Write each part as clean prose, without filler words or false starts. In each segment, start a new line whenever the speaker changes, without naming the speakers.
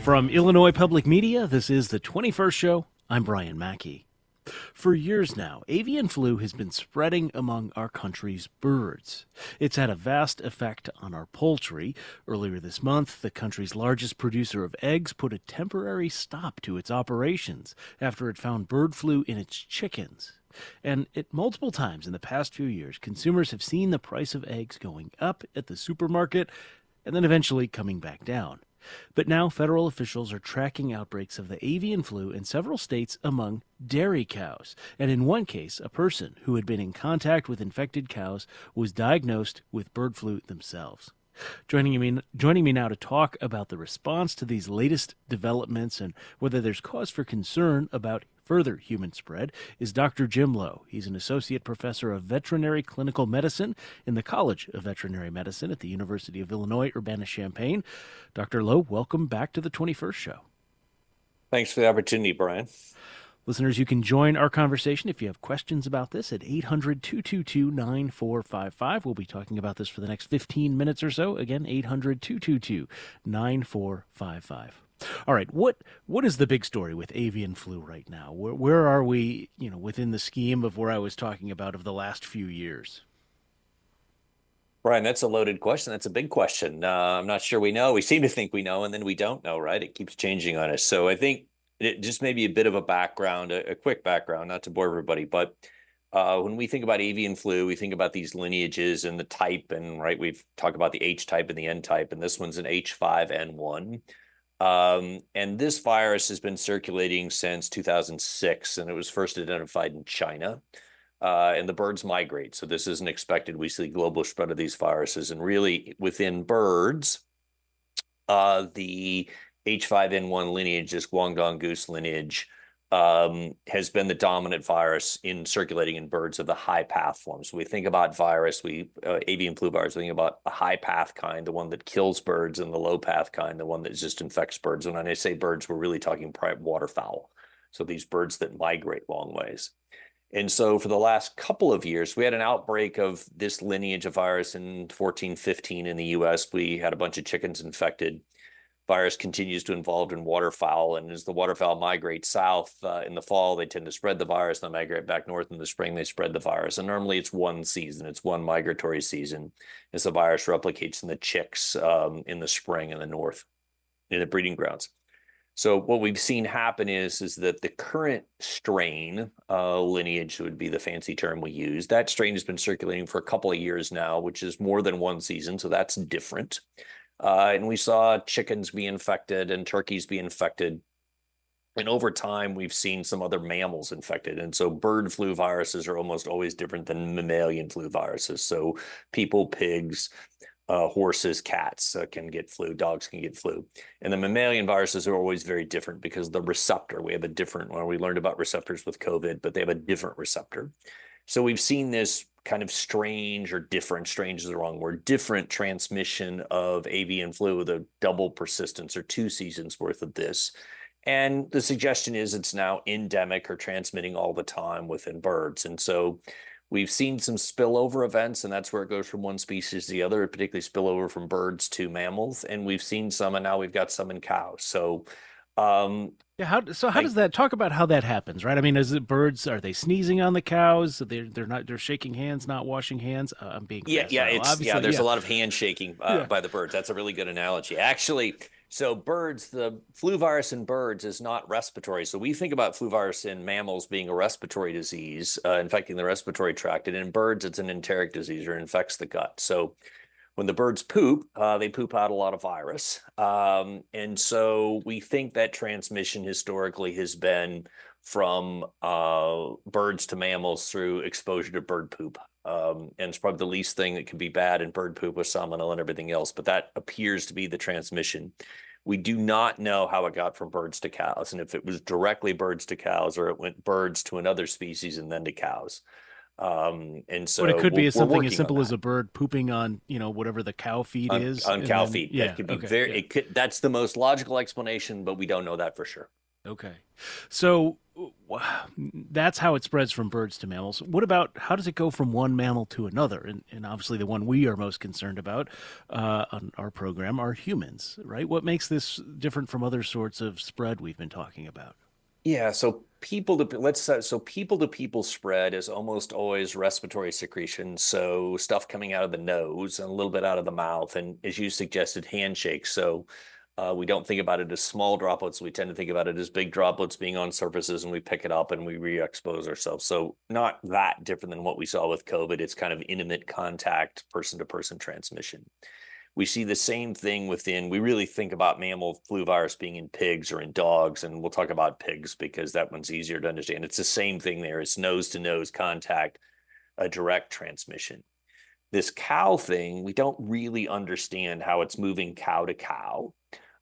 From Illinois Public Media, this is the 21st Show. I'm Brian Mackey. For years now, avian flu has been spreading among our country's birds. It's had a vast effect on our poultry. Earlier this month, the country's largest producer of eggs put a temporary stop to its operations after it found bird flu in its chickens. And multiple times in the past few years, consumers have seen the price of eggs going up at the supermarket and then eventually coming back down. But now federal officials are tracking outbreaks of the avian flu in several states among dairy cows. And in one case, a person who had been in contact with infected cows was diagnosed with bird flu themselves. Joining me now to talk about the response to these latest developments and whether there's cause for concern about further human spread is Dr. Jim Lowe. He's an associate professor of veterinary clinical medicine in the College of Veterinary Medicine at the University of Illinois Urbana-Champaign. Dr. Lowe, welcome back to the 21st Show.
Thanks for the opportunity, Brian.
Listeners, you can join our conversation if you have questions about this at 800-222-9455. We'll be talking about this for the next 15 minutes or so. Again, 800-222-9455. All right, what is the big story with avian flu right now? Where are we, within the scheme of where I was talking about of the last few years?
Brian, that's a loaded question. That's a big question. I'm not sure we know. We seem to think we know, and then we don't know, right? It keeps changing on us. So I think it just maybe a bit of a background, a quick background, not to bore everybody, but when we think about avian flu, we think about these lineages and the type, and right, we've talked about the H type and the N type, and this one's an H5N1. And this virus has been circulating since 2006, and it was first identified in China. And the birds migrate. So this isn't expected. We see global spread of these viruses. And really, within birds, the H5N1 lineage, this Guangdong goose lineage, has been the dominant virus in circulating in birds of the high path form. So we think about virus, avian flu virus, we think about a high path kind, the one that kills birds, and the low path kind, the one that just infects birds. And when I say birds, we're really talking waterfowl. So these birds that migrate long ways. And so for the last couple of years, we had an outbreak of this lineage of virus in 14-15 in the US. We had a bunch of chickens infected. Virus continues to involve in waterfowl, and as the waterfowl migrate south in the fall, they tend to spread the virus. They migrate back north in the spring, they spread the virus. And normally it's one season, it's one migratory season, as the virus replicates in the chicks in the spring in the north, in the breeding grounds. So what we've seen happen is that the current strain, lineage would be the fancy term we use, that strain has been circulating for a couple of years now, which is more than one season, so that's different. And we saw chickens be infected and turkeys be infected. And over time, we've seen some other mammals infected. And so bird flu viruses are almost always different than mammalian flu viruses. So people, pigs, horses, cats can get flu, dogs can get flu. And the mammalian viruses are always very different because the receptor, we have a different one. We learned about receptors with COVID, but they have a different receptor. So we've seen this kind of strange is the wrong word, different transmission of avian flu with a double persistence or 2 seasons worth of this. And the suggestion is it's now endemic or transmitting all the time within birds. And so we've seen some spillover events, and that's where it goes from one species to the other, particularly spillover from birds to mammals. And we've seen some, and now we've got some in cows. So
how does that, talk about how that happens, right? I mean, birds, are they sneezing on the cows? They're shaking hands, not washing hands. I'm being
there's a lot of handshaking by the birds. That's a really good analogy. Actually, so birds, the flu virus in birds is not respiratory. So we think about flu virus in mammals being a respiratory disease, infecting the respiratory tract, and in birds, it's an enteric disease or infects the gut. So when the birds poop, they poop out a lot of virus. And so we think that transmission historically has been from birds to mammals through exposure to bird poop. And it's probably the least thing that could be bad in bird poop with salmonella and everything else, but that appears to be the transmission. We do not know how it got from birds to cows, and if it was directly birds to cows or it went birds to another species and then to cows. And so,
but it could be something as simple as a bird pooping on, whatever the cow feed is.
On cow feed. Yeah. That could be that's the most logical explanation, but we don't know that for sure.
Okay. So That's how it spreads from birds to mammals. What about how does it go from one mammal to another? And obviously, the one we are most concerned about on our program are humans, right? What makes this different from other sorts of spread we've been talking about?
Yeah, so people to people spread is almost always respiratory secretion. So stuff coming out of the nose and a little bit out of the mouth, and as you suggested, handshakes. So we don't think about it as small droplets. We tend to think about it as big droplets being on surfaces, and we pick it up and we re-expose ourselves. So not that different than what we saw with COVID. It's kind of intimate contact, person to person transmission. We see the same thing within, we really think about mammal flu virus being in pigs or in dogs, and we'll talk about pigs because that one's easier to understand. It's the same thing there. It's nose to nose contact, a direct transmission. This cow thing, we don't really understand how it's moving cow to cow.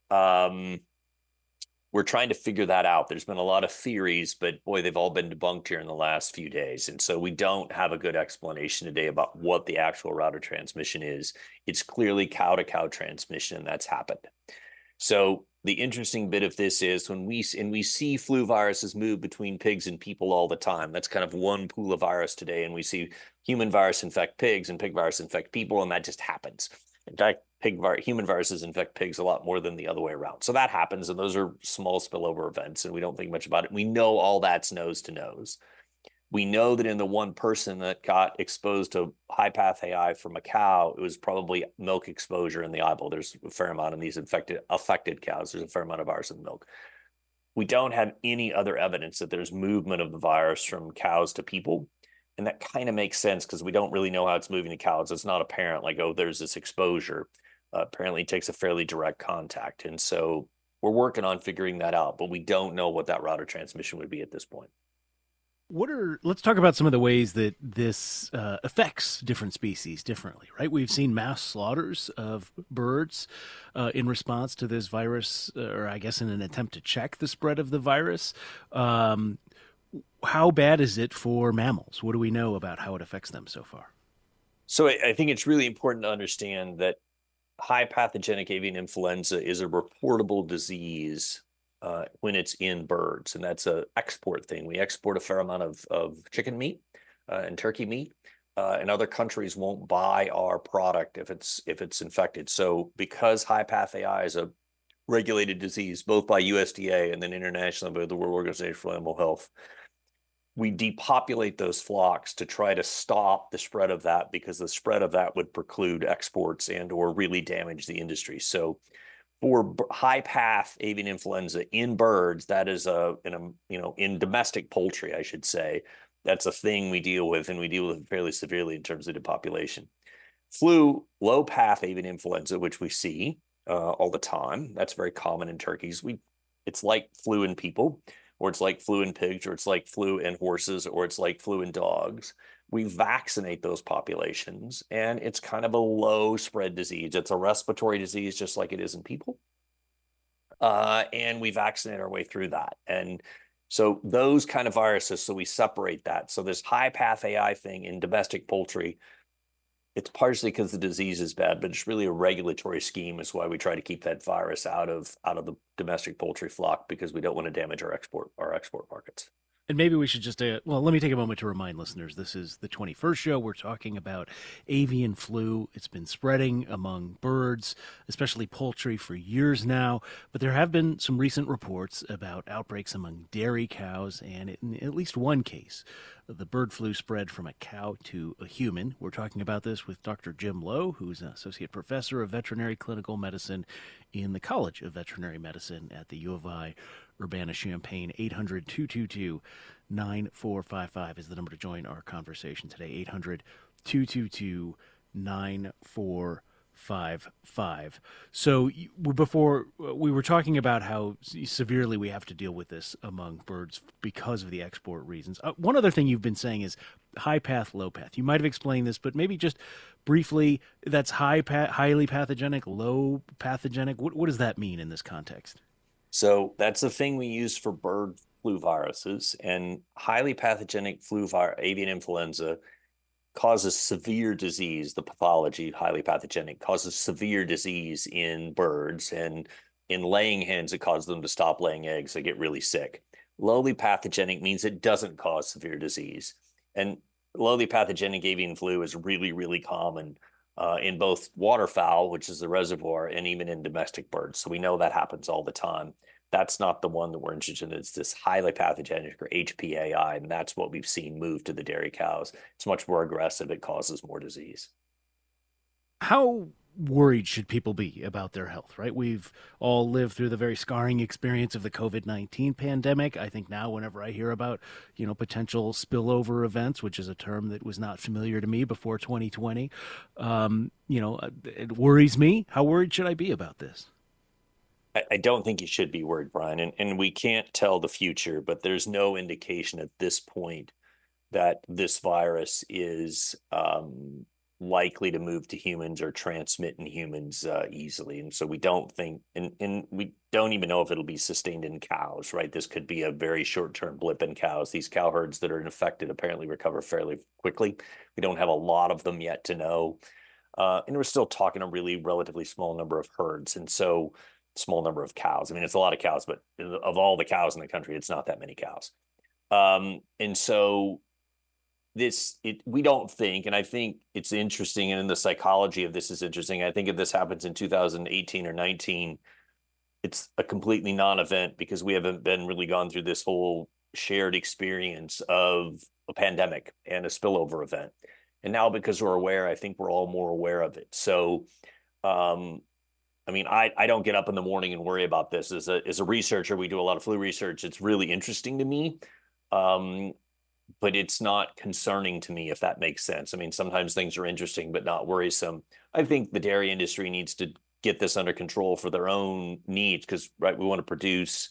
We're trying to figure that out. There's been a lot of theories, but boy, they've all been debunked here in the last few days. And so we don't have a good explanation today about what the actual route of transmission is. It's clearly cow to cow transmission, and that's happened. So the interesting bit of this is when we see flu viruses move between pigs and people all the time. That's kind of one pool of virus today. And we see human virus infect pigs and pig virus infect people, and that just happens. In fact, human viruses infect pigs a lot more than the other way around. So that happens, and those are small spillover events, and we don't think much about it. We know all that's nose to nose. We know that in the one person that got exposed to high path AI from a cow, it was probably milk exposure in the eyeball. There's a fair amount in these affected cows. There's a fair amount of virus in the milk. We don't have any other evidence that there's movement of the virus from cows to people. And that kind of makes sense because we don't really know how it's moving to cows. It's not apparent like, oh, there's this exposure. Apparently it takes a fairly direct contact. And so we're working on figuring that out, but we don't know what that route of transmission would be at this point.
Let's talk about some of the ways that this affects different species differently, right? We've seen mass slaughters of birds in response to this virus, or I guess in an attempt to check the spread of the virus. How bad is it for mammals? What do we know about how it affects them so far?
So I think it's really important to understand that high pathogenic avian influenza is a reportable disease when it's in birds, and that's an export thing. We export a fair amount of chicken meat and turkey meat, and other countries won't buy our product if it's infected. So because high path AI is a regulated disease, both by USDA and then internationally by the World Organization for Animal Health, we depopulate those flocks to try to stop the spread of that because the spread of that would preclude exports and or really damage the industry. So for high path avian influenza in birds, that is in domestic poultry, I should say, that's a thing we deal with, and we deal with it fairly severely in terms of depopulation. Flu, low path avian influenza, which we see all the time, that's very common in turkeys. It's like flu in people, or it's like flu in pigs, or it's like flu in horses, or it's like flu in dogs. We vaccinate those populations, and it's kind of a low spread disease. It's a respiratory disease, just like it is in people. And we vaccinate our way through that. And so those kind of viruses, so we separate that. So this high path AI thing in domestic poultry, it's partially because the disease is bad, but it's really a regulatory scheme is why we try to keep that virus out of the domestic poultry flock, because we don't want to damage our export markets.
And maybe we should just, let me take a moment to remind listeners this is the 21st show. We're talking about avian flu. It's been spreading among birds, especially poultry, for years now. But there have been some recent reports about outbreaks among dairy cows, and in at least one case, the bird flu spread from a cow to a human. We're talking about this with Dr. Jim Lowe, who's an associate professor of veterinary clinical medicine in the College of Veterinary Medicine at the U of I Urbana-Champaign. 800-222-9455 is the number to join our conversation today. 800-222-9455. So before we were talking about how severely we have to deal with this among birds because of the export reasons. One other thing you've been saying is high path, low path. You might have explained this, but maybe just briefly, that's highly pathogenic, low pathogenic. What does that mean in this context?
So that's the thing we use for bird flu viruses, and highly pathogenic avian influenza causes severe disease. The pathology, highly pathogenic, causes severe disease in birds, and in laying hens, it causes them to stop laying eggs. They get really sick. Lowly pathogenic means it doesn't cause severe disease. And lowly pathogenic avian flu is really, really common in both waterfowl, which is the reservoir, and even in domestic birds. So we know that happens all the time. That's not the one that we're interested in. It's this highly pathogenic, or HPAI, and that's what we've seen move to the dairy cows. It's much more aggressive. It causes more disease.
How worried should people be about their health, right? We've all lived through the very scarring experience of the COVID-19 pandemic. I think now whenever I hear about, potential spillover events, which is a term that was not familiar to me before 2020, it worries me. How worried should I be about this?
I don't think you should be worried, Brian. And we can't tell the future, but there's no indication at this point that this virus is likely to move to humans or transmit in humans easily. And so we don't think, and we don't even know if it'll be sustained in cows, right? This could be a very short-term blip in cows. These cow herds that are infected apparently recover fairly quickly. We don't have a lot of them yet to know. And we're still talking a really relatively small number of herds. And so small number of cows. I mean, it's a lot of cows, but of all the cows in the country, it's not that many cows. And so we don't think, and I think it's interesting, and in the psychology of this is interesting. I think if this happens in 2018 or 19, it's a completely non-event because we haven't been really gone through this whole shared experience of a pandemic and a spillover event. And now because we're aware, I think we're all more aware of it. So, I mean, I don't get up in the morning and worry about this. As a researcher, we do a lot of flu research. It's really interesting to me. But it's not concerning to me, if that makes sense. I mean, sometimes things are interesting, but not worrisome. I think the dairy industry needs to get this under control for their own needs because, right, we want to produce,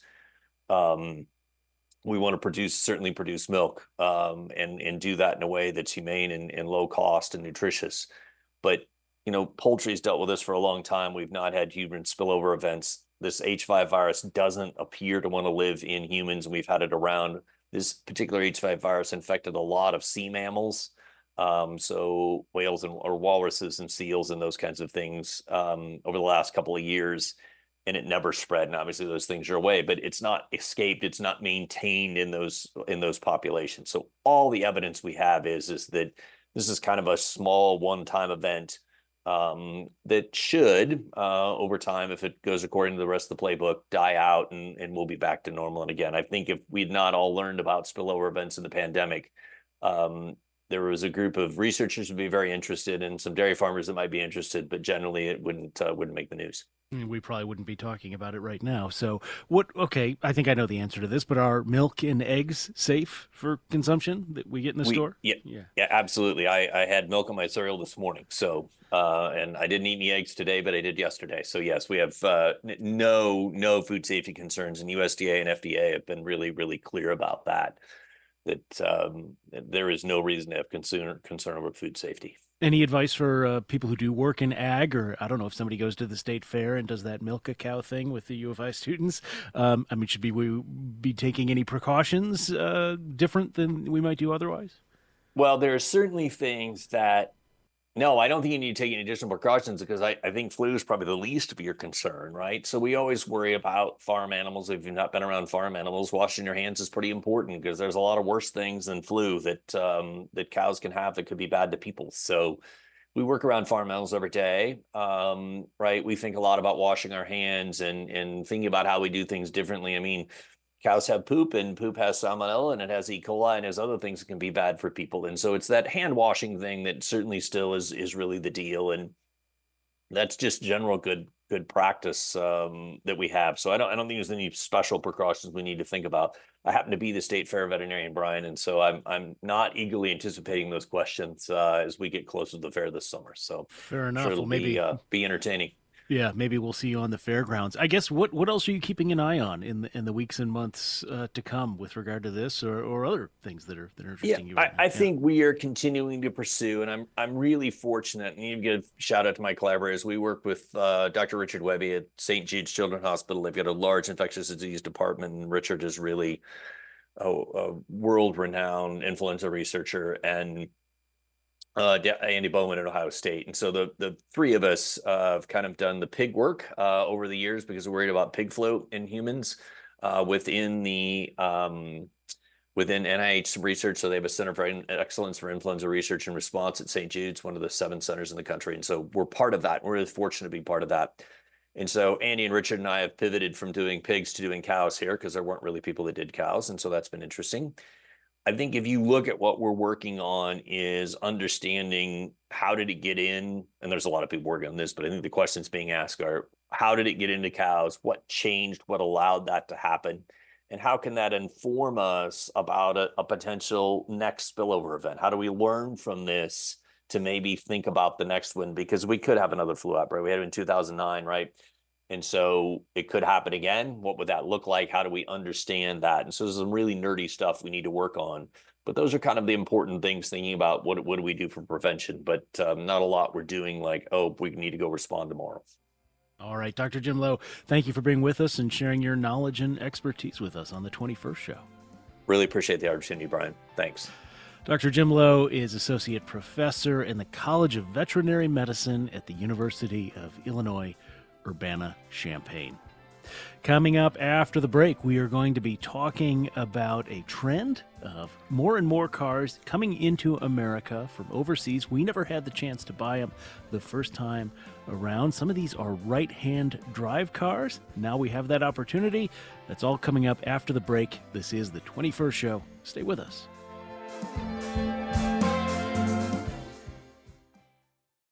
certainly produce milk and do that in a way that's humane and low cost and nutritious. But, poultry's dealt with this for a long time. We've not had human spillover events. This H5 virus doesn't appear to want to live in humans, and we've had it around. This particular H5 virus infected a lot of sea mammals, so whales or walruses and seals and those kinds of things over the last couple of years, and it never spread. And obviously those things are away, but it's not escaped. It's not maintained in those populations. So all the evidence we have is that this is kind of a small one-time event that should, over time, if it goes according to the rest of the playbook, die out and we'll be back to normal. And again, I think if we'd not all learned about spillover events in the pandemic, there was a group of researchers who would be very interested and some dairy farmers that might be interested, but generally it wouldn't make the news.
We probably wouldn't be talking about it right now. So okay, I think I know the answer to this, but are milk and eggs safe for consumption that we get in the store?
Yeah, absolutely. I had milk in my cereal this morning. So, and I didn't eat any eggs today, but I did yesterday. So yes, we have no food safety concerns, and USDA and FDA have been really, really clear about that there is no reason to have concern over food safety.
Any advice for people who do work in ag, or I don't know if somebody goes to the state fair and does that milk a cow thing with the U of I students? I mean, should we be taking any precautions different than we might do otherwise?
Well, there are certainly things that, no, I don't think you need to take any additional precautions because I think flu is probably the least of your concern, right? So we always worry about farm animals. If you've not been around farm animals, washing your hands is pretty important because there's a lot of worse things than flu that cows can have that could be bad to people. So we work around farm animals every day, right? We think a lot about washing our hands and thinking about how we do things differently. I mean, cows have poop and poop has salmonella and it has E. coli and has other things that can be bad for people. And so it's that hand washing thing that certainly still is really the deal. And that's just general good practice that we have. So I don't think there's any special precautions we need to think about. I happen to be the state fair veterinarian, Brian, and so I'm not eagerly anticipating those questions as we get closer to the fair this summer. So
fair enough.
Sure, it'll be entertaining.
Yeah, maybe we'll see you on the fairgrounds. I guess what else are you keeping an eye on in the weeks and months to come with regard to this or other things that are interesting you?
I think we are continuing to pursue, and I'm really fortunate. And you give a shout out to my collaborators. We work with Dr. Richard Webby at St. Jude's Children's Hospital. They've got a large infectious disease department, and Richard is really a world-renowned influenza researcher, and Andy Bowman at Ohio State. And so the three of us have kind of done the pig work over the years because we're worried about pig flu in humans. within the within NIH research. So they have a Center for Excellence for Influenza Research and Response at St. Jude's, one of the 7 centers in the country. And so we're part of that. We're really fortunate to be part of that. And so Andy and Richard and I have pivoted from doing pigs to doing cows here because there weren't really people that did cows. And so that's been interesting. I think if you look at what we're working on is understanding how did it get in, and there's a lot of people working on this, but I think the questions being asked are, how did it get into cows? What changed? What allowed that to happen? And how can that inform us about a potential next spillover event? How do we learn from this to maybe think about the next one? Because we could have another flu outbreak. We had it in 2009, right? And so it could happen again. What would that look like? How do we understand that? And so there's some really nerdy stuff we need to work on. But those are kind of the important things, thinking about what do we do for prevention, but not a lot we're doing like, oh, we need to go respond tomorrow.
All right, Dr. Jim Lowe, thank you for being with us and sharing your knowledge and expertise with us on the 21st show.
Really appreciate the opportunity, Brian. Thanks.
Dr. Jim Lowe is Associate Professor in the College of Veterinary Medicine at the University of Illinois, Urbana-Champaign. Coming up after the break, we are going to be talking about a trend of more and more cars coming into America from overseas. We never had the chance to buy them the first time around. Some of these are right-hand drive cars. Now we have that opportunity. That's all coming up after the break. This is the 21st show. Stay with us.